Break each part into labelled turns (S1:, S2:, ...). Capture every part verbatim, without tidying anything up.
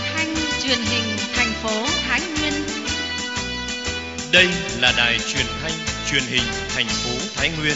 S1: thanh truyền hình thành phố Thái Nguyên.
S2: Đây là đài truyền thanh truyền hình thành phố Thái Nguyên.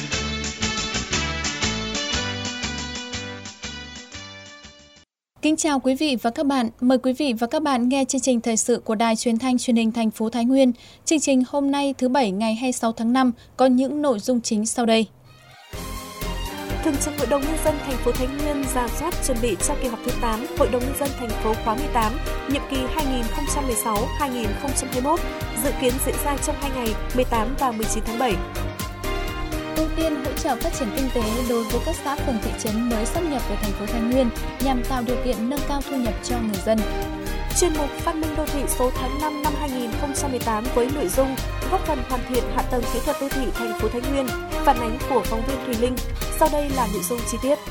S3: Kính chào quý vị và các bạn. Mời quý vị và các bạn nghe chương trình thời sự của Đài Truyền thanh Truyền hình thành phố Thái Nguyên. Chương trình hôm nay thứ Bảy ngày hai mươi sáu tháng năm có những nội dung chính sau đây.
S4: Thường trực Hội đồng Nhân dân thành phố Thái Nguyên rà soát chuẩn bị cho kỳ họp thứ tám Hội đồng Nhân dân thành phố khóa mười tám, nhiệm kỳ hai nghìn không trăm mười sáu đến hai nghìn không trăm hai mươi mốt, dự kiến diễn ra trong hai ngày mười tám và mười chín tháng bảy.
S3: Ưu tiên hỗ trợ phát triển kinh tế đối với các xã phường thị trấn mới sáp nhập về thành phố Thái Nguyên nhằm tạo điều kiện nâng cao thu nhập cho người dân.
S4: Chuyên mục Phát minh đô thị số tháng năm năm hai nghìn không trăm mười tám với nội dung góp phần hoàn thiện hạ tầng kỹ thuật đô thị thành phố Thái Nguyên, phản ánh của phóng viên Thùy Linh. Sau đây là nội dung chi tiết.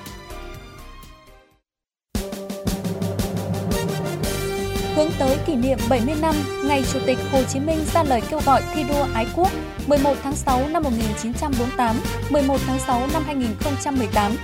S3: Hướng tới kỷ niệm bảy mươi năm ngày Chủ tịch Hồ Chí Minh ra lời kêu gọi thi đua ái quốc mười một tháng sáu năm một nghìn chín trăm bốn mươi tám, mười một tháng sáu năm hai nghìn không trăm mười tám.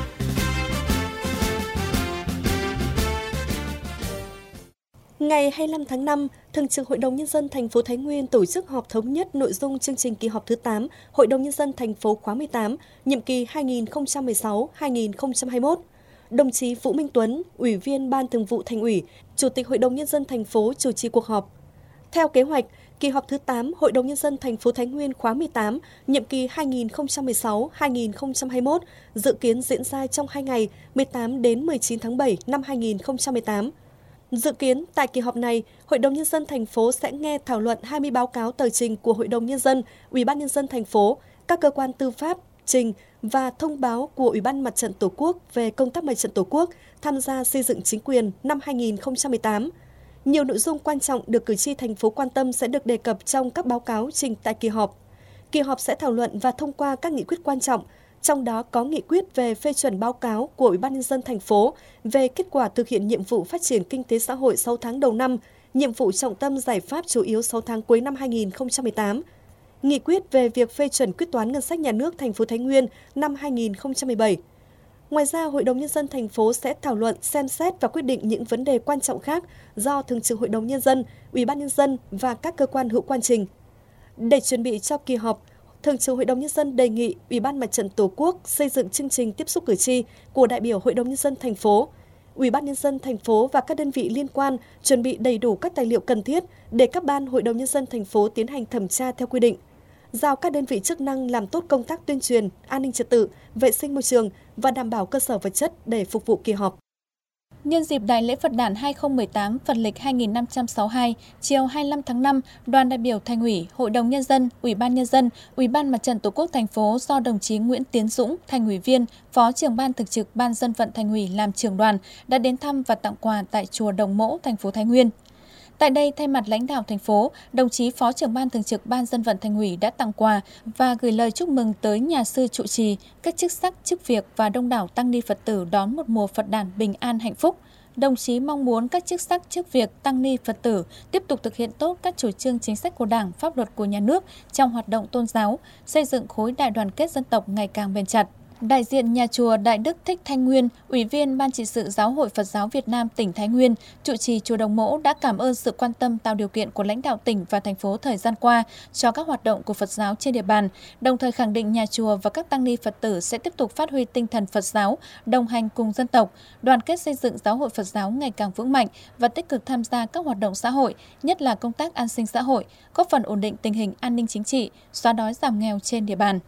S4: Ngày hai mươi lăm tháng năm, Thường trực Hội đồng Nhân dân thành phố Thái Nguyên tổ chức họp thống nhất nội dung chương trình kỳ họp thứ tám Hội đồng Nhân dân thành phố khóa mười tám, nhiệm kỳ hai nghìn không trăm mười sáu đến hai nghìn không trăm hai mươi mốt. Đồng chí Vũ Minh Tuấn, Ủy viên Ban Thường vụ Thành ủy, Chủ tịch Hội đồng Nhân dân thành phố chủ trì cuộc họp. Theo kế hoạch, kỳ họp thứ tám Hội đồng Nhân dân thành phố Thái Nguyên khóa mười tám, nhiệm kỳ hai nghìn không trăm mười sáu đến hai nghìn không trăm hai mươi mốt, dự kiến diễn ra trong hai ngày mười tám đến mười chín tháng bảy năm hai nghìn không trăm mười tám. Dự kiến tại kỳ họp này, Hội đồng Nhân dân thành phố sẽ nghe thảo luận hai mươi báo cáo tờ trình của Hội đồng Nhân dân, Ủy ban Nhân dân thành phố, các cơ quan tư pháp, trình và thông báo của Ủy ban Mặt trận Tổ quốc về công tác Mặt trận Tổ quốc tham gia xây dựng chính quyền năm hai nghìn không trăm mười tám. Nhiều nội dung quan trọng được cử tri thành phố quan tâm sẽ được đề cập trong các báo cáo trình tại kỳ họp. Kỳ họp sẽ thảo luận và thông qua các nghị quyết quan trọng, trong đó có nghị quyết về phê chuẩn báo cáo của Ủy ban Nhân dân thành phố về kết quả thực hiện nhiệm vụ phát triển kinh tế xã hội sáu tháng đầu năm, nhiệm vụ trọng tâm giải pháp chủ yếu sáu tháng cuối năm hai nghìn không trăm mười tám. Nghị quyết về việc phê chuẩn quyết toán ngân sách nhà nước thành phố Thái Nguyên năm hai nghìn không trăm mười bảy. Ngoài ra, Hội đồng Nhân dân thành phố sẽ thảo luận, xem xét và quyết định những vấn đề quan trọng khác do Thường trực Hội đồng Nhân dân, Ủy ban Nhân dân và các cơ quan hữu quan trình. Để chuẩn bị cho kỳ họp, Thường trực Hội đồng Nhân dân đề nghị Ủy ban Mặt trận Tổ quốc xây dựng chương trình tiếp xúc cử tri của đại biểu Hội đồng Nhân dân thành phố. Ủy ban Nhân dân thành phố và các đơn vị liên quan chuẩn bị đầy đủ các tài liệu cần thiết để các ban Hội đồng Nhân dân thành phố tiến hành thẩm tra theo quy định. Giao các đơn vị chức năng làm tốt công tác tuyên truyền, an ninh trật tự, vệ sinh môi trường và đảm bảo cơ sở vật chất để phục vụ kỳ họp.
S3: Nhân dịp Đại lễ Phật đản hai không một tám Phật lịch hai nghìn năm trăm sáu mươi hai, chiều hai mươi lăm tháng năm, đoàn đại biểu Thành ủy, Hội đồng Nhân dân, Ủy ban Nhân dân, Ủy ban Mặt trận Tổ quốc thành phố do đồng chí Nguyễn Tiến Dũng, Thành ủy viên, Phó trưởng Ban Thường trực Ban Dân vận Thành ủy làm trưởng đoàn đã đến thăm và tặng quà tại chùa Đồng Mỗ, thành phố Thái Nguyên. Tại đây, thay mặt lãnh đạo thành phố, đồng chí Phó trưởng Ban Thường trực Ban Dân vận Thành ủy đã tặng quà và gửi lời chúc mừng tới nhà sư trụ trì, các chức sắc, chức việc và đông đảo tăng ni Phật tử đón một mùa Phật đản bình an hạnh phúc. Đồng chí mong muốn các chức sắc, chức việc, tăng ni Phật tử tiếp tục thực hiện tốt các chủ trương chính sách của Đảng, pháp luật của nhà nước trong hoạt động tôn giáo, xây dựng khối đại đoàn kết dân tộc ngày càng bền chặt. Đại diện nhà chùa Đại Đức Thích Thanh Nguyên, Ủy viên Ban trị sự Giáo hội Phật giáo Việt Nam tỉnh Thái Nguyên, trụ trì chùa Đồng Mỗ đã cảm ơn sự quan tâm tạo điều kiện của lãnh đạo tỉnh và thành phố thời gian qua cho các hoạt động của Phật giáo trên địa bàn, đồng thời khẳng định nhà chùa và các tăng ni Phật tử sẽ tiếp tục phát huy tinh thần Phật giáo, đồng hành cùng dân tộc, đoàn kết xây dựng giáo hội Phật giáo ngày càng vững mạnh và tích cực tham gia các hoạt động xã hội, nhất là công tác an sinh xã hội, góp phần ổn định tình hình an ninh chính trị, xóa đói giảm nghèo trên địa bàn.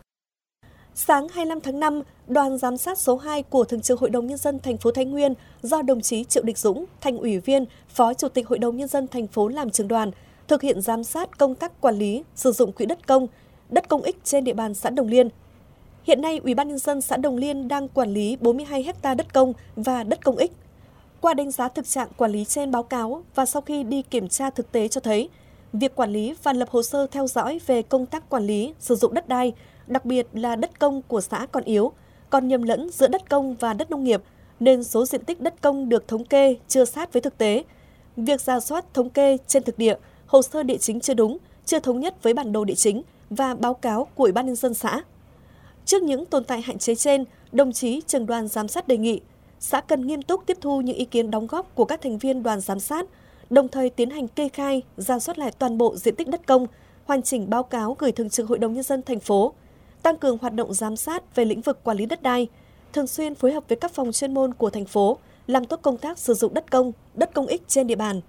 S4: Sáng hai mươi lăm tháng năm, đoàn giám sát số hai của Thường trực Hội đồng Nhân dân thành phố Thái Nguyên do đồng chí Triệu Địch Dũng, Thành ủy viên, Phó Chủ tịch Hội đồng Nhân dân thành phố làm trưởng đoàn, thực hiện giám sát công tác quản lý, sử dụng quỹ đất công, đất công ích trên địa bàn xã Đồng Liên. Hiện nay, Ủy ban Nhân dân xã Đồng Liên đang quản lý bốn mươi hai héc ta đất công và đất công ích. Qua đánh giá thực trạng quản lý trên báo cáo và sau khi đi kiểm tra thực tế cho thấy, việc quản lý và lập hồ sơ theo dõi về công tác quản lý, sử dụng đất đai, đặc biệt là đất công của xã còn yếu, còn nhầm lẫn giữa đất công và đất nông nghiệp, nên số diện tích đất công được thống kê chưa sát với thực tế. Việc rà soát thống kê trên thực địa, hồ sơ địa chính chưa đúng, chưa thống nhất với bản đồ địa chính và báo cáo của Ủy ban Nhân dân xã. Trước những tồn tại hạn chế trên, đồng chí trưởng đoàn giám sát đề nghị xã cần nghiêm túc tiếp thu những ý kiến đóng góp của các thành viên đoàn giám sát, đồng thời tiến hành kê khai, rà soát lại toàn bộ diện tích đất công, hoàn chỉnh báo cáo gửi Thường trực Hội đồng Nhân dân thành phố, tăng cường hoạt động giám sát về lĩnh vực quản lý đất đai, thường xuyên phối hợp với các phòng chuyên môn của thành phố, làm tốt công tác sử dụng đất công, đất công ích trên địa bàn.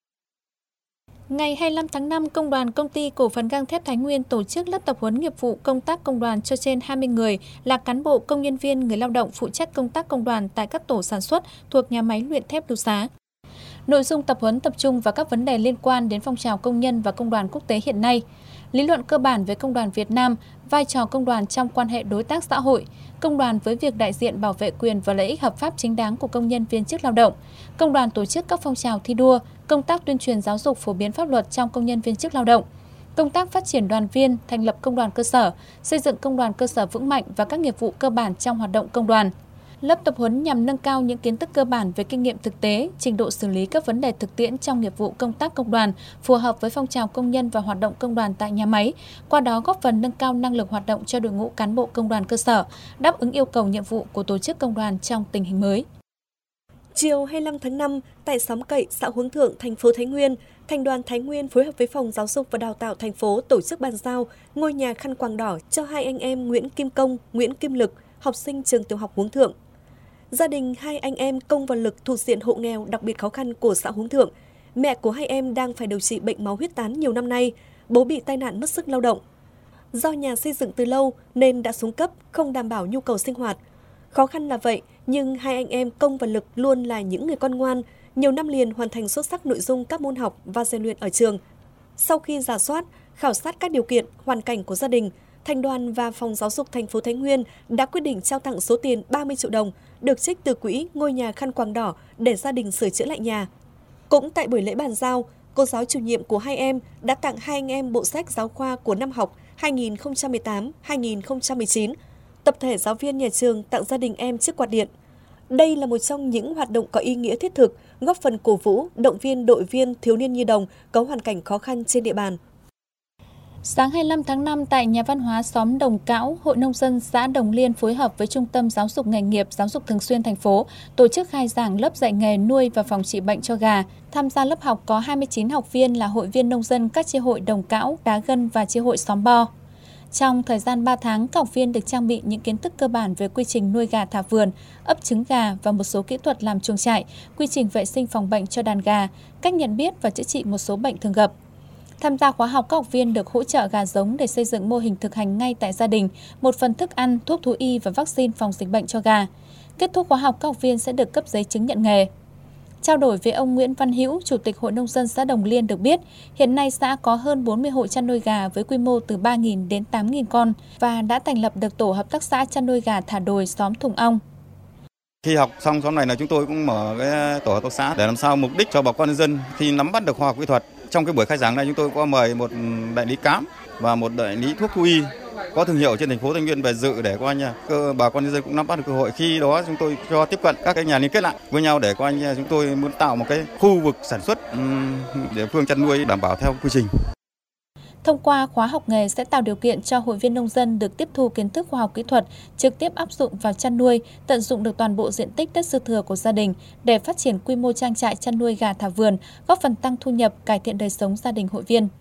S3: Ngày hai mươi lăm tháng năm, Công đoàn Công ty Cổ phần Gang thép Thái Nguyên tổ chức lớp tập huấn nghiệp vụ công tác công đoàn cho trên hai mươi người là cán bộ, công nhân viên, người lao động phụ trách công tác công đoàn tại các tổ sản xuất thuộc nhà máy luyện thép Lưu Xá. Nội dung tập huấn tập trung vào các vấn đề liên quan đến phong trào công nhân và công đoàn quốc tế hiện nay, lý luận cơ bản về công đoàn Việt Nam, vai trò công đoàn trong quan hệ đối tác xã hội, công đoàn với việc đại diện bảo vệ quyền và lợi ích hợp pháp chính đáng của công nhân viên chức lao động, công đoàn tổ chức các phong trào thi đua, công tác tuyên truyền giáo dục phổ biến pháp luật trong công nhân viên chức lao động, công tác phát triển đoàn viên, thành lập công đoàn cơ sở, xây dựng công đoàn cơ sở vững mạnh và các nghiệp vụ cơ bản trong hoạt động công đoàn. Lớp tập huấn nhằm nâng cao những kiến thức cơ bản về kinh nghiệm thực tế, trình độ xử lý các vấn đề thực tiễn trong nghiệp vụ công tác công đoàn, phù hợp với phong trào công nhân và hoạt động công đoàn tại nhà máy, qua đó góp phần nâng cao năng lực hoạt động cho đội ngũ cán bộ công đoàn cơ sở, đáp ứng yêu cầu nhiệm vụ của tổ chức công đoàn trong tình hình mới.
S4: Chiều hai mươi lăm tháng năm, tại xóm Cậy, xã Hướng Thượng, thành phố Thái Nguyên, Thành đoàn Thái Nguyên phối hợp với Phòng Giáo dục và Đào tạo thành phố tổ chức bàn giao ngôi nhà khăn quàng đỏ cho hai anh em Nguyễn Kim Công, Nguyễn Kim Lực, học sinh trường tiểu học Hướng Thượng. Gia đình hai anh em Công và Lực thuộc diện hộ nghèo đặc biệt khó khăn của xã Hướng Thượng. Mẹ của hai em đang phải điều trị bệnh máu huyết tán nhiều năm nay, bố bị tai nạn mất sức lao động. Do nhà xây dựng từ lâu nên đã xuống cấp, không đảm bảo nhu cầu sinh hoạt. Khó khăn là vậy, nhưng hai anh em Công và Lực luôn là những người con ngoan, nhiều năm liền hoàn thành xuất sắc nội dung các môn học và rèn luyện ở trường. Sau khi rà soát, khảo sát các điều kiện, hoàn cảnh của gia đình, Thành đoàn và Phòng Giáo dục thành phố Thái Nguyên đã quyết định trao tặng số tiền ba mươi triệu đồng được trích từ quỹ ngôi nhà khăn quàng đỏ để gia đình sửa chữa lại nhà. Cũng tại buổi lễ bàn giao, cô giáo chủ nhiệm của hai em đã tặng hai anh em bộ sách giáo khoa của năm học hai nghìn không trăm mười tám hai nghìn không trăm mười chín. Tập thể giáo viên nhà trường tặng gia đình em chiếc quạt điện. Đây là một trong những hoạt động có ý nghĩa thiết thực, góp phần cổ vũ, động viên đội viên thiếu niên nhi đồng có hoàn cảnh khó khăn trên địa bàn.
S3: Sáng hai mươi lăm tháng năm tại nhà văn hóa xóm Đồng Cão, Hội Nông dân xã Đồng Liên phối hợp với Trung tâm Giáo dục nghề nghiệp Giáo dục thường xuyên thành phố tổ chức khai giảng lớp dạy nghề nuôi và phòng trị bệnh cho gà. Tham gia lớp học có hai mươi chín học viên là hội viên nông dân các chi hội Đồng Cão, Đá Gân và chi hội Xóm Bo. Trong thời gian ba tháng, các học viên được trang bị những kiến thức cơ bản về quy trình nuôi gà thả vườn, ấp trứng gà và một số kỹ thuật làm chuồng trại, quy trình vệ sinh phòng bệnh cho đàn gà, cách nhận biết và chữa trị một số bệnh thường gặp. Tham gia khóa học, các học viên được hỗ trợ gà giống để xây dựng mô hình thực hành ngay tại gia đình, một phần thức ăn, thuốc thú y và vaccine phòng dịch bệnh cho gà. Kết thúc khóa học, các học viên sẽ được cấp giấy chứng nhận nghề. Trao đổi với ông Nguyễn Văn Hữu, Chủ tịch Hội Nông dân xã Đồng Liên được biết, hiện nay xã có hơn bốn mươi hộ chăn nuôi gà với quy mô từ ba nghìn đến tám nghìn con và đã thành lập được tổ hợp tác xã chăn nuôi gà thả đồi xóm Thùng Ong.
S5: Khi học xong xóm này là chúng tôi cũng mở cái tổ hợp tác xã để làm sao mục đích cho bà con nhân dân khi nắm bắt được khoa học kỹ thuật. Trong cái buổi khai giảng này chúng tôi có mời một đại lý cám và một đại lý thuốc thú y có thương hiệu trên thành phố Thái Nguyên về dự để coi nha bà con nhân dân cũng nắm bắt được cơ hội. Khi đó chúng tôi cho tiếp cận các cái nhà liên kết lại với nhau để coi nha chúng tôi muốn tạo một cái khu vực sản xuất địa phương chăn nuôi đảm bảo theo quy trình.
S3: Thông qua khóa học nghề sẽ tạo điều kiện cho hội viên nông dân được tiếp thu kiến thức khoa học kỹ thuật, trực tiếp áp dụng vào chăn nuôi, tận dụng được toàn bộ diện tích đất dư thừa của gia đình để phát triển quy mô trang trại chăn nuôi gà thả vườn, góp phần tăng thu nhập, cải thiện đời sống gia đình hội viên.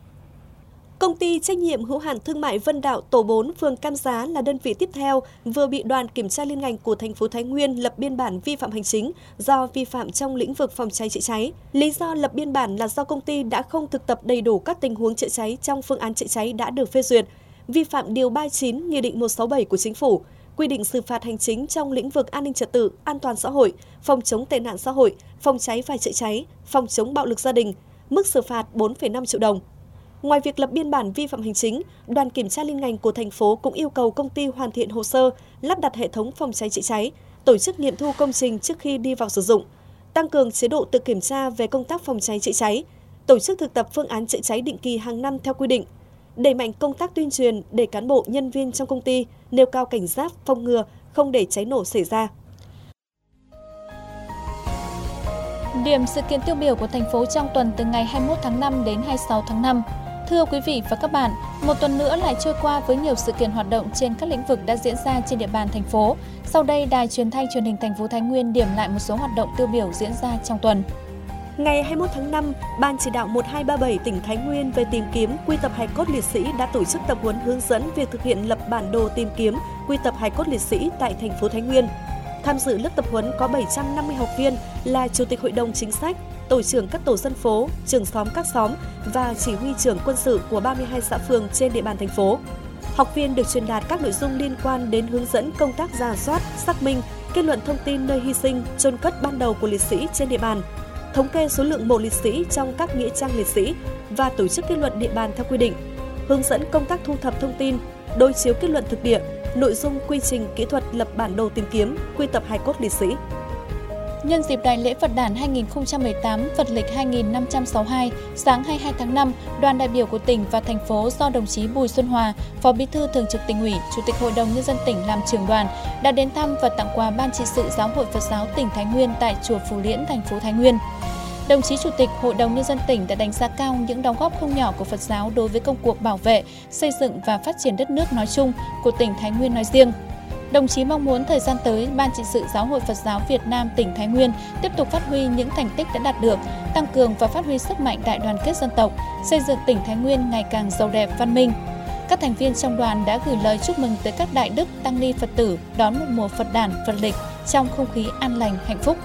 S4: Công ty trách nhiệm hữu hạn thương mại Vân Đạo tổ bốn phường Cam Giá là đơn vị tiếp theo vừa bị đoàn kiểm tra liên ngành của thành phố Thái Nguyên lập biên bản vi phạm hành chính do vi phạm trong lĩnh vực phòng cháy chữa cháy. Lý do lập biên bản là do công ty đã không thực tập đầy đủ các tình huống chữa cháy trong phương án chữa cháy đã được phê duyệt, vi phạm điều ba mươi chín Nghị định một trăm sáu mươi bảy của Chính phủ, quy định xử phạt hành chính trong lĩnh vực an ninh trật tự, an toàn xã hội, phòng chống tệ nạn xã hội, phòng cháy và chữa cháy, phòng chống bạo lực gia đình, mức xử phạt bốn phẩy năm triệu đồng. Ngoài việc lập biên bản vi phạm hành chính, đoàn kiểm tra liên ngành của thành phố cũng yêu cầu công ty hoàn thiện hồ sơ, lắp đặt hệ thống phòng cháy chữa cháy, tổ chức nghiệm thu công trình trước khi đi vào sử dụng, tăng cường chế độ tự kiểm tra về công tác phòng cháy chữa cháy, tổ chức thực tập phương án chữa cháy định kỳ hàng năm theo quy định, đẩy mạnh công tác tuyên truyền để cán bộ nhân viên trong công ty nêu cao cảnh giác, phòng ngừa, không để cháy nổ xảy ra.
S3: Điểm sự kiện tiêu biểu của thành phố trong tuần từ ngày hai mươi mốt tháng năm đến hai mươi sáu tháng năm. Thưa quý vị và các bạn, một tuần nữa lại trôi qua với nhiều sự kiện hoạt động trên các lĩnh vực đã diễn ra trên địa bàn thành phố. Sau đây, Đài Truyền thanh Truyền hình thành phố Thái Nguyên điểm lại một số hoạt động tiêu biểu diễn ra trong tuần.
S4: Ngày hai mươi mốt tháng năm, Ban chỉ đạo một hai ba bảy tỉnh Thái Nguyên về tìm kiếm quy tập hài cốt liệt sĩ đã tổ chức tập huấn hướng dẫn việc thực hiện lập bản đồ tìm kiếm quy tập hài cốt liệt sĩ tại thành phố Thái Nguyên. Tham dự lớp tập huấn có bảy trăm năm mươi học viên là Chủ tịch Hội đồng Chính sách, tổ trưởng các tổ dân phố, trưởng xóm các xóm và chỉ huy trưởng quân sự của ba mươi hai xã phường trên địa bàn thành phố. Học viên được truyền đạt các nội dung liên quan đến hướng dẫn công tác rà soát, xác minh, kết luận thông tin nơi hy sinh, chôn cất ban đầu của liệt sĩ trên địa bàn, thống kê số lượng mộ liệt sĩ trong các nghĩa trang liệt sĩ và tổ chức kết luận địa bàn theo quy định, hướng dẫn công tác thu thập thông tin, đối chiếu kết luận thực địa, nội dung quy trình kỹ thuật lập bản đồ tìm kiếm quy tập hài cốt liệt sĩ.
S3: Nhân dịp Đại lễ Phật đản hai không một tám Phật lịch hai nghìn năm trăm sáu mươi hai, sáng hai mươi hai tháng năm, đoàn đại biểu của tỉnh và thành phố do đồng chí Bùi Xuân Hòa, Phó Bí thư Thường trực Tỉnh ủy, Chủ tịch Hội đồng Nhân dân tỉnh làm trưởng đoàn, đã đến thăm và tặng quà Ban trị sự Giáo hội Phật giáo tỉnh Thái Nguyên tại chùa Phù Liễn, thành phố Thái Nguyên. Đồng chí Chủ tịch Hội đồng Nhân dân tỉnh đã đánh giá cao những đóng góp không nhỏ của Phật giáo đối với công cuộc bảo vệ, xây dựng và phát triển đất nước nói chung, của tỉnh Thái Nguyên nói riêng. Đồng chí mong muốn thời gian tới, Ban trị sự Giáo hội Phật giáo Việt Nam tỉnh Thái Nguyên tiếp tục phát huy những thành tích đã đạt được, tăng cường và phát huy sức mạnh đại đoàn kết dân tộc, xây dựng tỉnh Thái Nguyên ngày càng giàu đẹp, văn minh. Các thành viên trong đoàn đã gửi lời chúc mừng tới các đại đức, tăng ni Phật tử đón một mùa Phật đản, Phật lịch trong không khí an lành, hạnh phúc.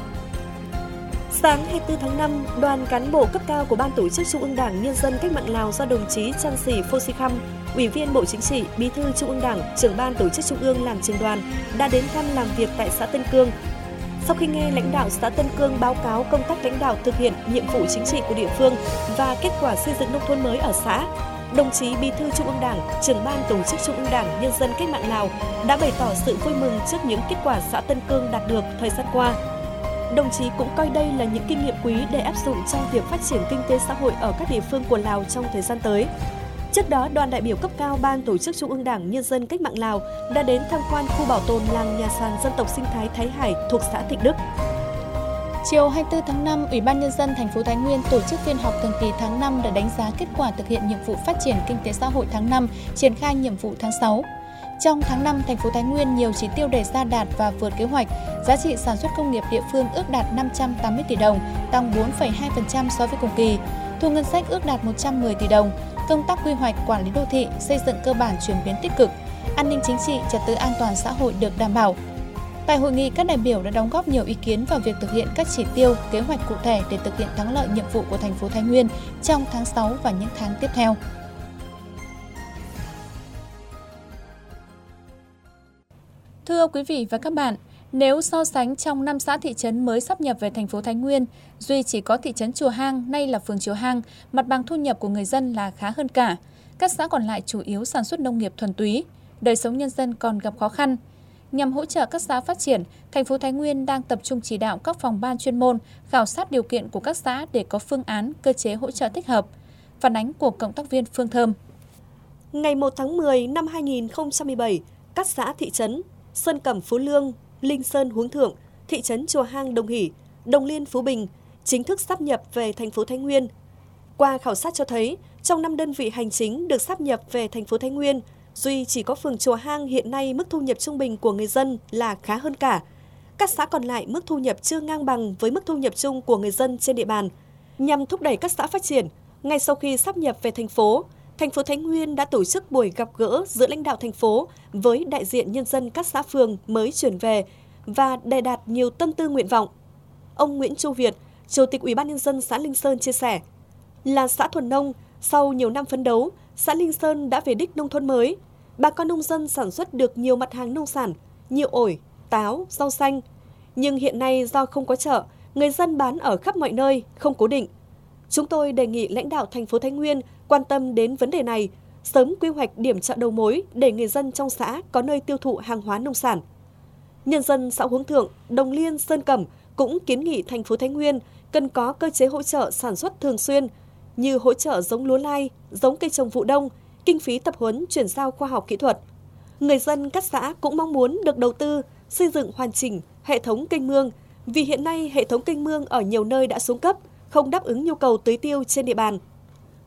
S4: Sáng hai mươi tư tháng năm, đoàn cán bộ cấp cao của Ban Tổ chức Trung ương Đảng Nhân dân Cách mạng Lào do đồng chí Chan Sĩ Phô Si Khăm, Ủy viên Bộ Chính trị, Bí thư Trung ương Đảng, Trưởng ban Tổ chức Trung ương làm trưởng đoàn đã đến thăm làm việc tại xã Tân Cương. Sau khi nghe lãnh đạo xã Tân Cương báo cáo công tác lãnh đạo thực hiện nhiệm vụ chính trị của địa phương và kết quả xây dựng nông thôn mới ở xã, đồng chí Bí thư Trung ương Đảng, Trưởng ban Tổ chức Trung ương Đảng Nhân dân Cách mạng Lào đã bày tỏ sự vui mừng trước những kết quả xã Tân Cương đạt được thời gian qua. Đồng chí cũng coi đây là những kinh nghiệm quý để áp dụng trong việc phát triển kinh tế xã hội ở các địa phương của Lào trong thời gian tới. Trước đó, đoàn đại biểu cấp cao Ban Tổ chức Trung ương Đảng Nhân dân Cách mạng Lào đã đến tham quan khu bảo tồn làng nhà sàn dân tộc sinh thái Thái Hải thuộc xã Thịnh Đức.
S3: Chiều hai mươi tư tháng năm, Ủy ban Nhân dân thành phố Thái Nguyên tổ chức phiên họp thường kỳ tháng năm để đánh giá kết quả thực hiện nhiệm vụ phát triển kinh tế xã hội tháng năm, triển khai nhiệm vụ tháng sáu. Trong tháng năm, thành phố Thái Nguyên nhiều chỉ tiêu đề ra đạt và vượt kế hoạch. Giá trị sản xuất công nghiệp địa phương ước đạt năm trăm tám mươi tỷ đồng, tăng bốn phẩy hai phần trăm so với cùng kỳ. Thu ngân sách ước đạt một trăm mười tỷ đồng. Công tác quy hoạch, quản lý đô thị, xây dựng cơ bản chuyển biến tích cực. An ninh chính trị, trật tự an toàn xã hội được đảm bảo. Tại hội nghị, các đại biểu đã đóng góp nhiều ý kiến vào việc thực hiện các chỉ tiêu, kế hoạch cụ thể để thực hiện thắng lợi nhiệm vụ của thành phố Thái Nguyên trong tháng sáu và những tháng tiếp theo. Thưa quý vị và các bạn, nếu so sánh trong năm xã thị trấn mới sáp nhập về thành phố Thái Nguyên, duy chỉ có thị trấn Chùa Hang, nay là phường Chùa Hang, mặt bằng thu nhập của người dân là khá hơn cả. Các xã còn lại chủ yếu sản xuất nông nghiệp thuần túy, đời sống nhân dân còn gặp khó khăn. Nhằm hỗ trợ các xã phát triển, thành phố Thái Nguyên đang tập trung chỉ đạo các phòng ban chuyên môn khảo sát điều kiện của các xã để có phương án, cơ chế hỗ trợ thích hợp. Phản ánh của cộng tác viên Phương Thơm.
S4: Ngày một tháng mười năm hai nghìn không trăm mười bảy, các xã thị trấn Sơn Cẩm Phú Lương, Linh Sơn Hướng Thượng, thị trấn Chùa Hang Đồng Hỷ, Đồng Liên Phú Bình chính thức sáp nhập về thành phố Thái Nguyên. Qua khảo sát cho thấy, trong năm đơn vị hành chính được sáp nhập về thành phố Thái Nguyên, duy chỉ có phường Chùa Hang hiện nay mức thu nhập trung bình của người dân là khá hơn cả. Các xã còn lại mức thu nhập chưa ngang bằng với mức thu nhập chung của người dân trên địa bàn. Nhằm thúc đẩy các xã phát triển, ngay sau khi sáp nhập về thành phố, thành phố Thái Nguyên đã tổ chức buổi gặp gỡ giữa lãnh đạo thành phố với đại diện nhân dân các xã phường mới chuyển về và đề đạt nhiều tâm tư nguyện vọng. Ông Nguyễn Chu Việt, Chủ tịch Ủy ban Nhân dân xã Linh Sơn chia sẻ, là xã thuần nông, sau nhiều năm phấn đấu, xã Linh Sơn đã về đích nông thôn mới. Bà con nông dân sản xuất được nhiều mặt hàng nông sản, như ổi, táo, rau xanh. Nhưng hiện nay do không có chợ, người dân bán ở khắp mọi nơi, không cố định. Chúng tôi đề nghị lãnh đạo thành phố Thái Nguyên quan tâm đến vấn đề này, sớm quy hoạch điểm chợ đầu mối để người dân trong xã có nơi tiêu thụ hàng hóa nông sản. Nhân dân xã Hướng Thượng, Đồng Liên, Sơn Cẩm cũng kiến nghị thành phố Thái Nguyên cần có cơ chế hỗ trợ sản xuất thường xuyên như hỗ trợ giống lúa lai, giống cây trồng vụ đông, kinh phí tập huấn chuyển giao khoa học kỹ thuật. Người dân các xã cũng mong muốn được đầu tư xây dựng hoàn chỉnh hệ thống kênh mương, vì hiện nay hệ thống kênh mương ở nhiều nơi đã xuống cấp, không đáp ứng nhu cầu tưới tiêu trên địa bàn.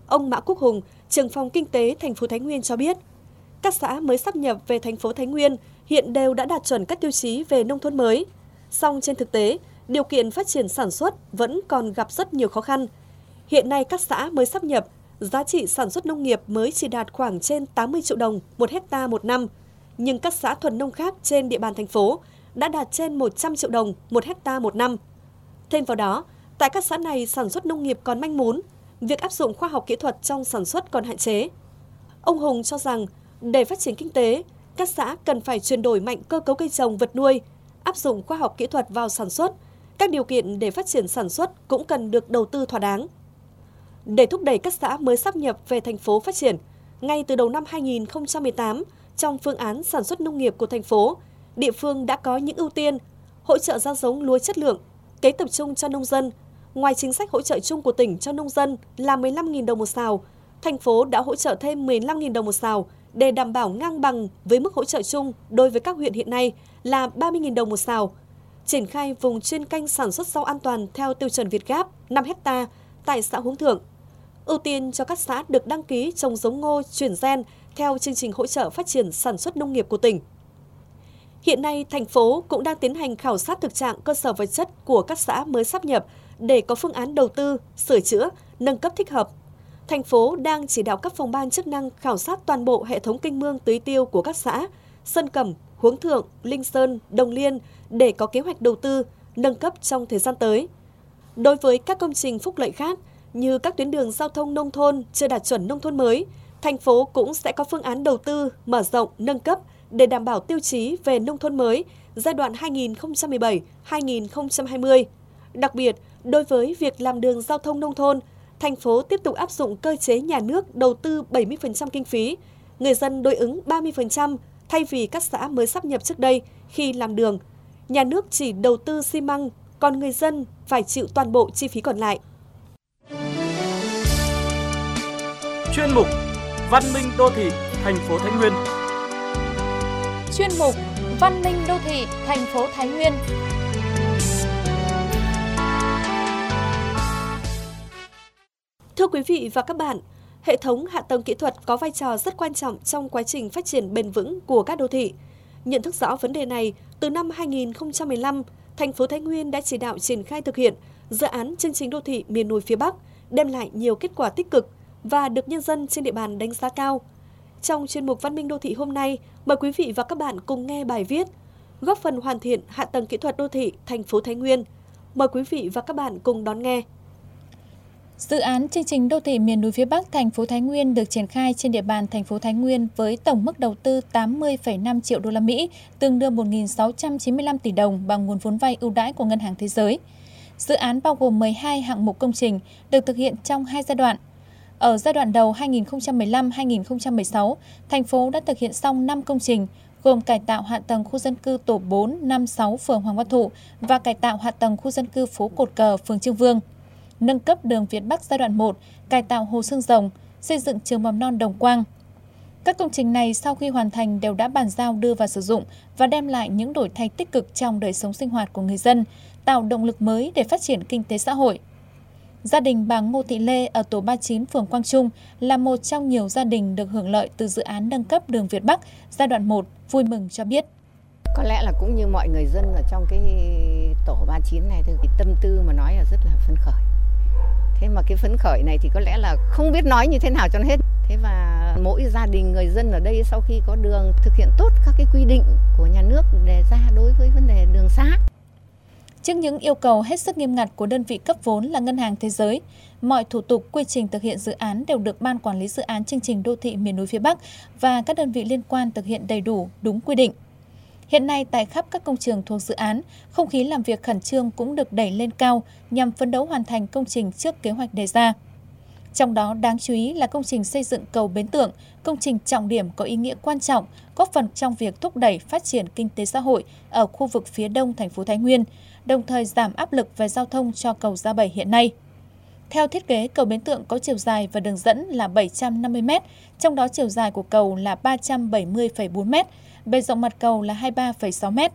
S4: Ông Mã Quốc Hùng, trưởng phòng kinh tế thành phố Thái Nguyên cho biết, các xã mới sáp nhập về thành phố Thái Nguyên hiện đều đã đạt chuẩn các tiêu chí về nông thôn mới. Song trên thực tế, điều kiện phát triển sản xuất vẫn còn gặp rất nhiều khó khăn. Hiện nay các xã mới sáp nhập, giá trị sản xuất nông nghiệp mới chỉ đạt khoảng trên tám mươi triệu đồng một hectare một năm, nhưng các xã thuần nông khác trên địa bàn thành phố đã đạt trên một trăm triệu đồng một hectare một năm. Thêm vào đó, tại các xã này sản xuất nông nghiệp còn manh mún, việc áp dụng khoa học kỹ thuật trong sản xuất còn hạn chế. Ông Hùng cho rằng, để phát triển kinh tế, các xã cần phải chuyển đổi mạnh cơ cấu cây trồng vật nuôi, áp dụng khoa học kỹ thuật vào sản xuất. Các điều kiện để phát triển sản xuất cũng cần được đầu tư thỏa đáng. Để thúc đẩy các xã mới sáp nhập về thành phố phát triển, ngay từ đầu năm hai nghìn không trăm mười tám, trong phương án sản xuất nông nghiệp của thành phố, địa phương đã có những ưu tiên, hỗ trợ ra giống lúa chất lượng, cấy tập trung cho nông dân. Ngoài chính sách hỗ trợ chung của tỉnh cho nông dân là mười lăm nghìn đồng một sào, thành phố đã hỗ trợ thêm mười lăm nghìn đồng một sào để đảm bảo ngang bằng với mức hỗ trợ chung đối với các huyện hiện nay là ba mươi nghìn đồng một sào. Triển khai vùng chuyên canh sản xuất rau an toàn theo tiêu chuẩn Việt Gáp năm hectare tại xã Hướng Thượng. Ưu tiên cho các xã được đăng ký trồng giống ngô chuyển gen theo chương trình hỗ trợ phát triển sản xuất nông nghiệp của tỉnh. Hiện nay, thành phố cũng đang tiến hành khảo sát thực trạng cơ sở vật chất của các xã mới sáp nhập để có phương án đầu tư, sửa chữa, nâng cấp thích hợp. Thành phố đang chỉ đạo các phòng ban chức năng khảo sát toàn bộ hệ thống kênh mương tưới tiêu của các xã Sơn Cẩm, Hướng Thượng, Linh Sơn, Đồng Liên để có kế hoạch đầu tư, nâng cấp trong thời gian tới. Đối với các công trình phúc lợi khác như các tuyến đường giao thông nông thôn chưa đạt chuẩn nông thôn mới, thành phố cũng sẽ có phương án đầu tư, mở rộng, nâng cấp để đảm bảo tiêu chí về nông thôn mới giai đoạn hai nghìn không trăm mười bảy đến hai nghìn không trăm hai mươi. Đặc biệt, đối với việc làm đường giao thông nông thôn, thành phố tiếp tục áp dụng cơ chế nhà nước đầu tư bảy mươi phần trăm kinh phí, người dân đối ứng ba mươi phần trăm thay vì các xã mới sáp nhập trước đây khi làm đường. Nhà nước chỉ đầu tư xi măng, còn người dân phải chịu toàn bộ chi phí còn lại.
S6: Chuyên mục Văn minh đô thị thành phố Thái Nguyên.
S3: Chuyên mục Văn minh đô thị thành phố Thái Nguyên.
S4: Thưa quý vị và các bạn, hệ thống hạ tầng kỹ thuật có vai trò rất quan trọng trong quá trình phát triển bền vững của các đô thị. Nhận thức rõ vấn đề này, từ năm hai nghìn không trăm mười lăm, thành phố Thái Nguyên đã chỉ đạo triển khai thực hiện dự án chương trình đô thị miền núi phía Bắc, đem lại nhiều kết quả tích cực và được nhân dân trên địa bàn đánh giá cao. Trong chuyên mục Văn minh đô thị hôm nay, mời quý vị và các bạn cùng nghe bài viết góp phần hoàn thiện hạ tầng kỹ thuật đô thị thành phố Thái Nguyên. Mời quý vị và các bạn cùng đón nghe.
S3: Dự án chương trình đô thị miền núi phía Bắc thành phố Thái Nguyên được triển khai trên địa bàn thành phố Thái Nguyên với tổng mức đầu tư tám mươi phẩy năm triệu đô la Mỹ, tương đương một nghìn sáu trăm chín mươi lăm tỷ đồng bằng nguồn vốn vay ưu đãi của Ngân hàng Thế giới. Dự án bao gồm mười hai hạng mục công trình được thực hiện trong hai giai đoạn. Ở giai đoạn đầu hai nghìn không trăm mười lăm đến hai nghìn không trăm mười sáu, thành phố đã thực hiện xong năm công trình, gồm cải tạo hạ tầng khu dân cư tổ bốn, năm, sáu phường Hoàng Văn Thụ và cải tạo hạ tầng khu dân cư phố Cột Cờ, phường Trương Vương. Nâng cấp đường Việt Bắc giai đoạn một, cải tạo hồ Xương Rồng, xây dựng trường mầm non Đồng Quang. Các công trình này sau khi hoàn thành đều đã bàn giao đưa vào sử dụng và đem lại những đổi thay tích cực trong đời sống sinh hoạt của người dân, tạo động lực mới để phát triển kinh tế xã hội. Gia đình bà Ngô Thị Lê ở tổ ba mươi chín phường Quang Trung là một trong nhiều gia đình được hưởng lợi từ dự án nâng cấp đường Việt Bắc giai đoạn một, vui mừng cho biết.
S7: Có lẽ là cũng như mọi người dân ở trong cái tổ ba mươi chín này thôi, cái tâm tư mà nói là rất là phấn khởi. Thế mà cái phấn khởi này thì có lẽ là không biết nói như thế nào cho nó hết. Thế và mỗi gia đình người dân ở đây sau khi có đường thực hiện tốt các cái quy định của nhà nước đề ra đối với vấn đề đường xá.
S3: Trước những yêu cầu hết sức nghiêm ngặt của đơn vị cấp vốn là Ngân hàng Thế giới, mọi thủ tục quy trình thực hiện dự án đều được Ban Quản lý Dự án Chương trình Đô thị miền núi phía Bắc và các đơn vị liên quan thực hiện đầy đủ, đúng quy định. Hiện nay, tại khắp các công trường thuộc dự án, không khí làm việc khẩn trương cũng được đẩy lên cao nhằm phấn đấu hoàn thành công trình trước kế hoạch đề ra. Trong đó, đáng chú ý là công trình xây dựng cầu Bến Tượng, công trình trọng điểm có ý nghĩa quan trọng, góp phần trong việc thúc đẩy phát triển kinh tế xã hội ở khu vực phía đông thành phố Thái Nguyên, đồng thời giảm áp lực về giao thông cho cầu Gia Bảy hiện nay. Theo thiết kế, cầu Bến Tượng có chiều dài và đường dẫn là bảy trăm năm mươi mét, trong đó chiều dài của cầu là ba trăm bảy mươi phẩy bốn mét, bề rộng mặt cầu là hai mươi ba phẩy sáu mét.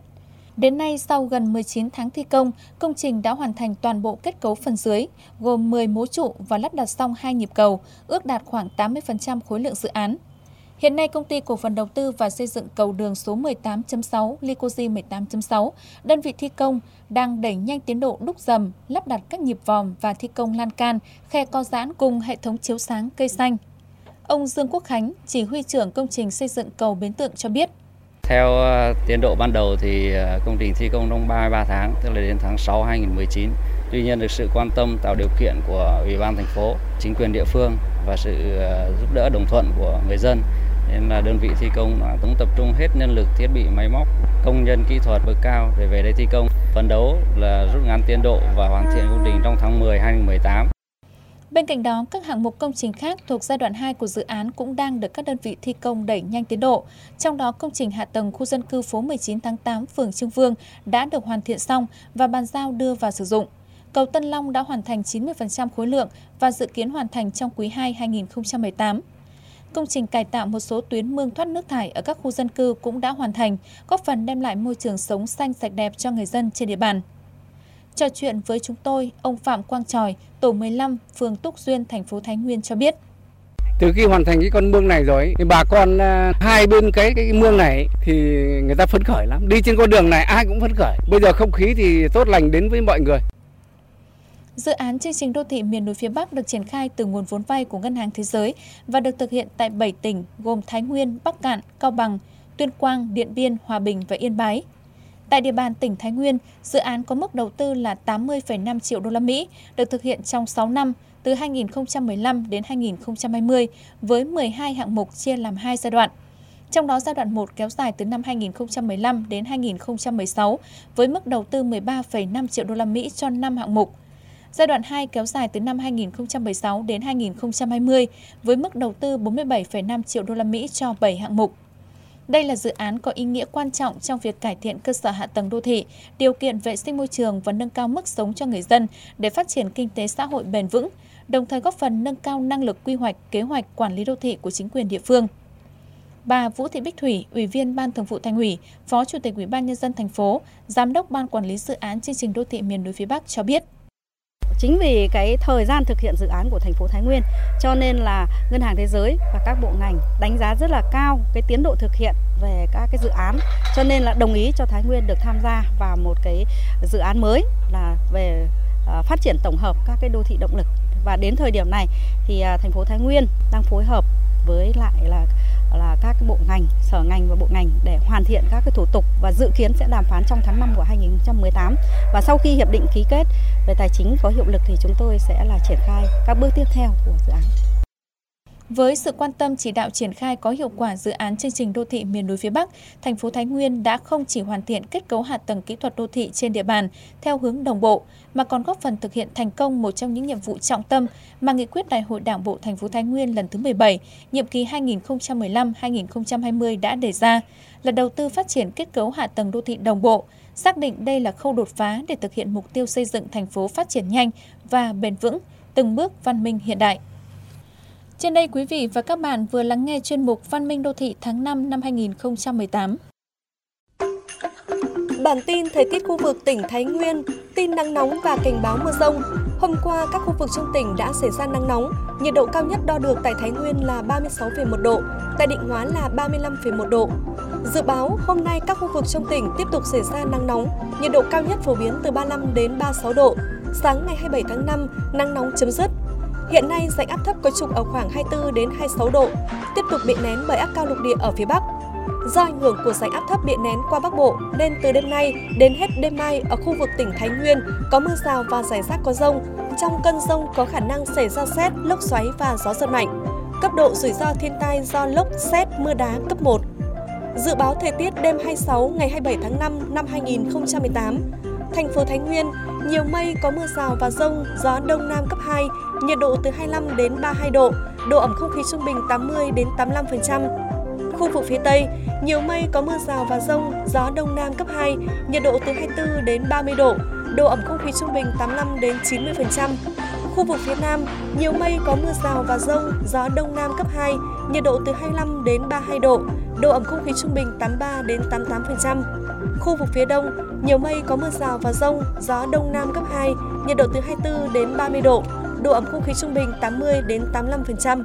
S3: Đến nay, sau gần mười chín tháng thi công, công trình đã hoàn thành toàn bộ kết cấu phần dưới, gồm mười mố trụ và lắp đặt xong hai nhịp cầu, ước đạt khoảng tám mươi phần trăm khối lượng dự án. Hiện nay, Công ty Cổ phần Đầu tư và Xây dựng cầu đường số mười tám chấm sáu, Lycosi mười tám chấm sáu, đơn vị thi công đang đẩy nhanh tiến độ đúc dầm, lắp đặt các nhịp vòm và thi công lan can, khe co giãn cùng hệ thống chiếu sáng cây xanh. Ông Dương Quốc Khánh, chỉ huy trưởng công trình xây dựng cầu Bến Tượng cho biết.
S8: Theo tiến độ ban đầu thì công trình thi công trong ba mươi ba tháng, tức là đến tháng sáu năm hai nghìn không trăm mười chín. Tuy nhiên được sự quan tâm tạo điều kiện của Ủy ban thành phố, chính quyền địa phương và sự giúp đỡ đồng thuận của người dân, nên là đơn vị thi công đã cũng tập trung hết nhân lực, thiết bị, máy móc, công nhân kỹ thuật bậc cao để về đây thi công. Phấn đấu là rút ngắn tiến độ và hoàn thiện công trình trong tháng mười năm hai nghìn không trăm mười tám.
S3: Bên cạnh đó, các hạng mục công trình khác thuộc giai đoạn hai của dự án cũng đang được các đơn vị thi công đẩy nhanh tiến độ. Trong đó, công trình hạ tầng khu dân cư phố mười chín tháng tám, phường Trương Vương đã được hoàn thiện xong và bàn giao đưa vào sử dụng. Cầu Tân Long đã hoàn thành chín mươi phần trăm khối lượng và dự kiến hoàn thành trong quý hai năm hai nghìn không trăm mười tám. Công trình cải tạo một số tuyến mương thoát nước thải ở các khu dân cư cũng đã hoàn thành, góp phần đem lại môi trường sống xanh sạch đẹp cho người dân trên địa bàn. Trò chuyện với chúng tôi, ông Phạm Quang Tròi, tổ mười lăm, phường Túc Duyên, thành phố Thái Nguyên cho biết.
S9: Từ khi hoàn thành cái con mương này rồi, thì bà con hai bên cái cái mương này thì người ta phấn khởi lắm. Đi trên con đường này ai cũng phấn khởi. Bây giờ không khí thì tốt lành đến với mọi người.
S3: Dự án chương trình đô thị miền núi phía Bắc được triển khai từ nguồn vốn vay của Ngân hàng Thế giới và được thực hiện tại bảy tỉnh gồm Thái Nguyên, Bắc Kạn, Cao Bằng, Tuyên Quang, Điện Biên, Hòa Bình và Yên Bái. Tại địa bàn tỉnh Thái Nguyên, dự án có mức đầu tư là tám mươi phẩy năm triệu đô la Mỹ, được thực hiện trong sáu năm, từ hai nghìn không trăm mười lăm đến hai nghìn không trăm hai mươi, với mười hai hạng mục chia làm hai giai đoạn. Trong đó, giai đoạn một kéo dài từ năm hai nghìn không trăm mười lăm đến hai nghìn không trăm mười sáu, với mức đầu tư mười ba phẩy năm triệu đô la Mỹ cho năm hạng mục. Giai đoạn hai kéo dài từ năm hai nghìn không trăm mười sáu đến hai nghìn không trăm hai mươi, với mức đầu tư bốn mươi bảy phẩy năm triệu đô la Mỹ cho bảy hạng mục. Đây là dự án có ý nghĩa quan trọng trong việc cải thiện cơ sở hạ tầng đô thị, điều kiện vệ sinh môi trường và nâng cao mức sống cho người dân để phát triển kinh tế xã hội bền vững, đồng thời góp phần nâng cao năng lực quy hoạch, kế hoạch quản lý đô thị của chính quyền địa phương. Bà Vũ Thị Bích Thủy, Ủy viên Ban Thường vụ Thành ủy, Phó Chủ tịch Ủy ban Nhân dân thành phố, Giám đốc Ban Quản lý Dự án Chương trình Đô thị miền núi phía Bắc cho biết.
S10: Chính vì cái thời gian thực hiện dự án của thành phố Thái Nguyên, cho nên là Ngân hàng Thế giới và các bộ ngành đánh giá rất là cao cái tiến độ thực hiện về các cái dự án, cho nên là đồng ý cho Thái Nguyên được tham gia vào một cái dự án mới là về uh, phát triển tổng hợp các cái đô thị động lực. Và đến thời điểm này thì uh, thành phố Thái Nguyên đang phối hợp với lại là là các cái bộ ngành, sở ngành và bộ ngành để hoàn thiện các cái thủ tục và dự kiến sẽ đàm phán trong tháng năm của hai nghìn không trăm mười tám. Và sau khi hiệp định ký kết về tài chính có hiệu lực thì chúng tôi sẽ là triển khai các bước tiếp theo của dự án.
S3: Với sự quan tâm chỉ đạo triển khai có hiệu quả dự án chương trình đô thị miền núi phía Bắc, thành phố Thái Nguyên đã không chỉ hoàn thiện kết cấu hạ tầng kỹ thuật đô thị trên địa bàn theo hướng đồng bộ, mà còn góp phần thực hiện thành công một trong những nhiệm vụ trọng tâm mà nghị quyết Đại hội Đảng bộ thành phố Thái Nguyên lần thứ mười bảy, nhiệm kỳ hai nghìn không trăm mười lăm đến hai nghìn không trăm hai mươi đã đề ra, là đầu tư phát triển kết cấu hạ tầng đô thị đồng bộ, xác định đây là khâu đột phá để thực hiện mục tiêu xây dựng thành phố phát triển nhanh và bền vững, từng bước văn minh hiện đại. Trên đây, quý vị và các bạn vừa lắng nghe chuyên mục Văn minh đô thị tháng năm năm hai nghìn không trăm mười tám.
S4: Bản tin thời tiết khu vực tỉnh Thái Nguyên, tin nắng nóng và cảnh báo mưa rông. Hôm qua, các khu vực trong tỉnh đã xảy ra nắng nóng. Nhiệt độ cao nhất đo được tại Thái Nguyên là ba mươi sáu phẩy một độ, tại Định Hóa là ba mươi lăm phẩy một độ. Dự báo hôm nay các khu vực trong tỉnh tiếp tục xảy ra nắng nóng, nhiệt độ cao nhất phổ biến từ ba mươi lăm đến ba mươi sáu độ. Sáng ngày hai mươi bảy tháng năm, nắng nóng chấm dứt. Hiện nay, rãnh áp thấp có trục ở khoảng hai mươi tư đến hai mươi sáu độ, tiếp tục bị nén bởi áp cao lục địa ở phía Bắc. Do ảnh hưởng của rãnh áp thấp bị nén qua Bắc Bộ, nên từ đêm nay đến hết đêm mai ở khu vực tỉnh Thái Nguyên có mưa rào và rải rác có dông. Trong cơn dông có khả năng xảy ra sét, lốc xoáy và gió giật mạnh. Cấp độ rủi ro thiên tai do lốc, sét, mưa đá cấp một. Dự báo thời tiết đêm hai mươi sáu ngày hai mươi bảy tháng năm năm hai nghìn không trăm mười tám. Thành phố Thái Nguyên, nhiều mây, có mưa rào và dông, gió đông nam cấp hai, nhiệt độ từ hai mươi lăm đến ba mươi hai độ, độ ẩm không khí trung bình tám mươi đến tám mươi lăm phần trăm. Khu vực phía Tây, nhiều mây, có mưa rào và dông, gió đông nam cấp hai, nhiệt độ từ hai mươi tư đến ba mươi độ, độ ẩm không khí trung bình tám mươi lăm đến chín mươi phần trăm. Khu vực phía Nam, nhiều mây, có mưa rào và dông, gió đông nam cấp hai, nhiệt độ từ hai mươi lăm đến ba mươi hai độ, độ ẩm không khí trung bình tám mươi ba đến tám mươi tám phần trăm. Khu vực phía Đông, nhiều mây có mưa rào và dông, gió Đông Nam cấp hai, nhiệt độ từ hai mươi tư đến ba mươi độ, độ ẩm không khí trung bình tám mươi đến tám mươi lăm phần trăm.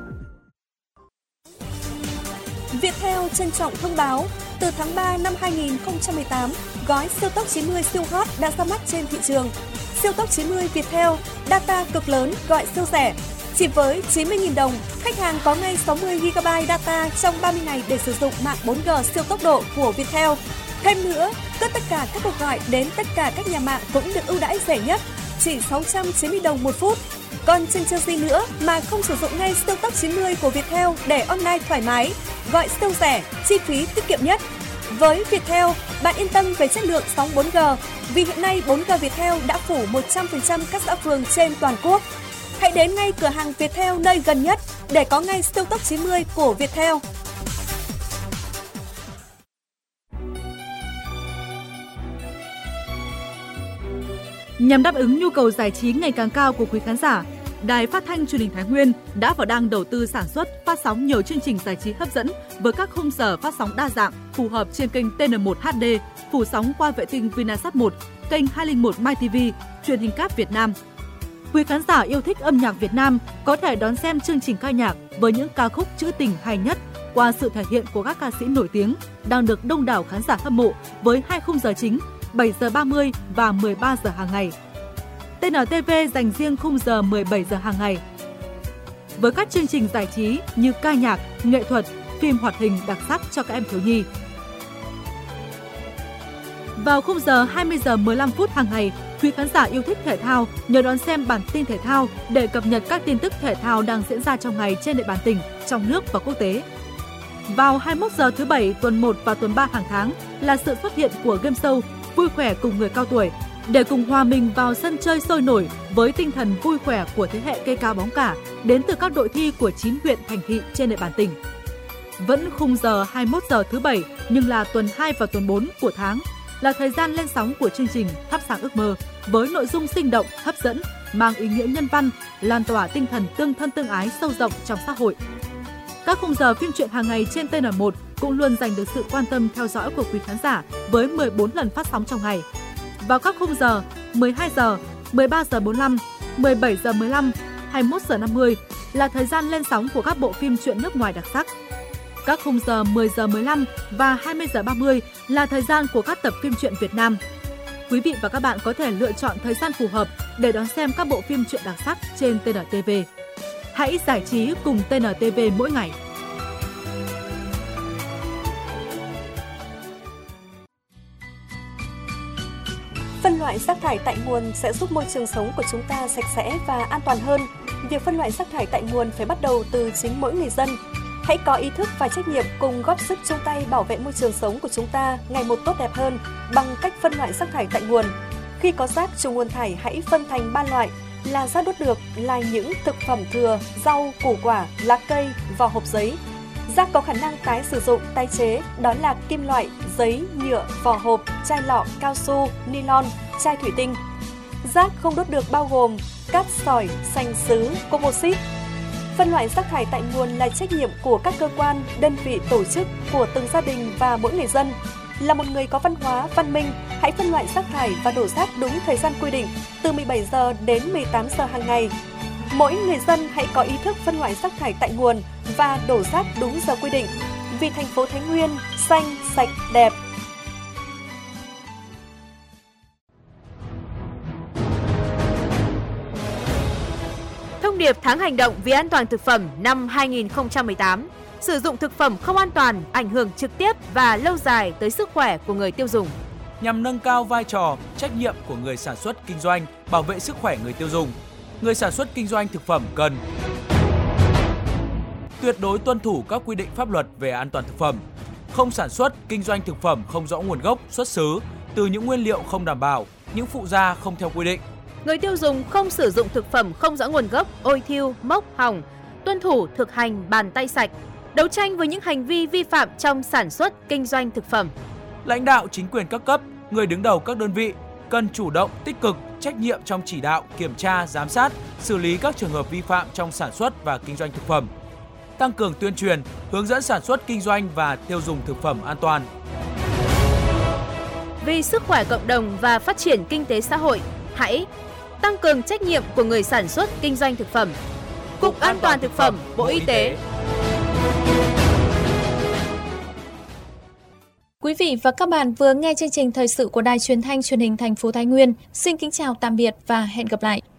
S4: Viettel trân trọng thông báo, từ tháng ba năm hai nghìn không trăm mười tám, gói siêu tốc chín mươi siêu hot đã ra mắt trên thị trường. Siêu tốc chín mươi Viettel, data cực lớn, gọi siêu rẻ. Chỉ với chín mươi nghìn đồng, khách hàng có ngay sáu mươi gi ga bai data trong ba mươi ngày để sử dụng mạng bốn G siêu tốc độ của Viettel. Thêm nữa, cất tất cả các cuộc gọi đến tất cả các nhà mạng cũng được ưu đãi rẻ nhất, chỉ sáu trăm chín mươi đồng một phút. Còn chần chờ gì nữa mà không sử dụng ngay siêu tốc chín mươi của Viettel để online thoải mái, gọi siêu rẻ, chi phí tiết kiệm nhất. Với Viettel, bạn yên tâm về chất lượng sóng bốn G, vì hiện nay bốn G Viettel đã phủ một trăm phần trăm các xã phường trên toàn quốc. Hãy đến ngay cửa hàng Viettel nơi gần nhất để có ngay siêu tốc chín mươi của Viettel.
S11: Nhằm đáp ứng nhu cầu giải trí ngày càng cao của quý khán giả, Đài Phát thanh Truyền hình Thái Nguyên đã và đang đầu tư sản xuất, phát sóng nhiều chương trình giải trí hấp dẫn với các khung giờ phát sóng đa dạng, phù hợp trên kênh T N một H D, phủ sóng qua vệ tinh Vinasat một, kênh hai không một MyTV, truyền hình cáp Việt Nam. Quý khán giả yêu thích âm nhạc Việt Nam có thể đón xem chương trình ca nhạc với những ca khúc trữ tình hay nhất qua sự thể hiện của các ca sĩ nổi tiếng đang được đông đảo khán giả hâm mộ với hai khung giờ chính bảy giờ ba mươi và mười ba giờ hàng ngày. T N T V dành riêng khung giờ mười bảy giờ hàng ngày. Với các chương trình giải trí như ca nhạc, nghệ thuật, phim hoạt hình đặc sắc cho các em thiếu nhi. Vào khung giờ hai mươi giờ mười lăm phút hàng ngày, quý khán giả yêu thích thể thao nhớ đón xem bản tin thể thao để cập nhật các tin tức thể thao đang diễn ra trong ngày trên địa bàn tỉnh, trong nước và quốc tế. Vào hai mươi mốt giờ thứ Bảy, tuần một và tuần ba hàng tháng là sự xuất hiện của game show Vui khỏe cùng người cao tuổi để cùng hòa mình vào sân chơi sôi nổi với tinh thần vui khỏe của thế hệ cây cao bóng cả đến từ các đội thi của chín huyện thành thị trên địa bàn tỉnh. Vẫn khung giờ hai mươi mốt giờ thứ Bảy nhưng là tuần hai và tuần bốn của tháng là thời gian lên sóng của chương trình Thắp sáng ước mơ với nội dung sinh động, hấp dẫn, mang ý nghĩa nhân văn, lan tỏa tinh thần tương thân tương ái sâu rộng trong xã hội. Các khung giờ phim truyện hàng ngày trên T N một cũng luôn dành được sự quan tâm theo dõi của quý khán giả với mười bốn lần phát sóng trong ngày. Vào các khung giờ mười hai giờ, mười ba giờ bốn mươi lăm, mười bảy giờ mười lăm, hai mươi mốt giờ năm mươi là thời gian lên sóng của các bộ phim truyện nước ngoài đặc sắc. Các khung giờ mười giờ mười lăm và hai mươi giờ ba mươi là thời gian của các tập phim truyện Việt Nam. Quý vị và các bạn có thể lựa chọn thời gian phù hợp để đón xem các bộ phim truyện đặc sắc trên T N T V. Hãy giải trí cùng T N T V mỗi ngày.
S4: Phân loại rác thải tại nguồn sẽ giúp môi trường sống của chúng ta sạch sẽ và an toàn hơn. Việc phân loại rác thải tại nguồn phải bắt đầu từ chính mỗi người dân. Hãy có ý thức và trách nhiệm cùng góp sức chung tay bảo vệ môi trường sống của chúng ta ngày một tốt đẹp hơn bằng cách phân loại rác thải tại nguồn. Khi có rác trùng nguồn thải hãy phân thành ba loại là rác đốt được là những thực phẩm thừa, rau, củ quả, lá cây, vỏ hộp giấy. Rác có khả năng tái sử dụng, tái chế đó là kim loại, giấy, nhựa, vỏ hộp, chai lọ, cao su, nylon, chai thủy tinh. Rác không đốt được bao gồm cát sỏi, sành sứ, composite. Phân loại rác thải tại nguồn là trách nhiệm của các cơ quan, đơn vị, tổ chức, của từng gia đình và mỗi người dân. Là một người có văn hóa, văn minh, hãy phân loại rác thải và đổ rác đúng thời gian quy định, từ mười bảy giờ đến mười tám giờ hàng ngày. Mỗi người dân hãy có ý thức phân loại rác thải tại nguồn và đổ rác đúng giờ quy định. Vì thành phố Thái Nguyên xanh, sạch, đẹp.
S12: Thông điệp tháng hành động vì an toàn thực phẩm năm hai nghìn không trăm mười tám. Sử dụng thực phẩm không an toàn ảnh hưởng trực tiếp và lâu dài tới sức khỏe của người tiêu dùng.
S6: Nhằm nâng cao vai trò, trách nhiệm của người sản xuất kinh doanh, bảo vệ sức khỏe người tiêu dùng, người sản xuất kinh doanh thực phẩm cần tuyệt đối tuân thủ các quy định pháp luật về an toàn thực phẩm, không sản xuất, kinh doanh thực phẩm không rõ nguồn gốc, xuất xứ, từ những nguyên liệu không đảm bảo, những phụ gia không theo quy định.
S12: Người tiêu dùng không sử dụng thực phẩm không rõ nguồn gốc, ôi thiu, mốc, hỏng, tuân thủ thực hành bàn tay sạch, đấu tranh với những hành vi vi phạm trong sản xuất, kinh doanh thực phẩm.
S6: Lãnh đạo chính quyền các cấp, người đứng đầu các đơn vị cần chủ động, tích cực, trách nhiệm trong chỉ đạo, kiểm tra, giám sát, xử lý các trường hợp vi phạm trong sản xuất và kinh doanh thực phẩm. Tăng cường tuyên truyền, hướng dẫn sản xuất, kinh doanh và tiêu dùng thực phẩm an toàn.
S12: vì sức khỏe cộng đồng và phát triển kinh tế xã hội. Hãy tăng cường trách nhiệm của người sản xuất kinh doanh thực phẩm. Cục An toàn thực phẩm, Bộ Y tế.
S3: Quý vị và các bạn vừa nghe chương trình thời sự của Đài Truyền thanh Truyền hình thành phố Thái Nguyên. Xin kính chào tạm biệt và hẹn gặp lại.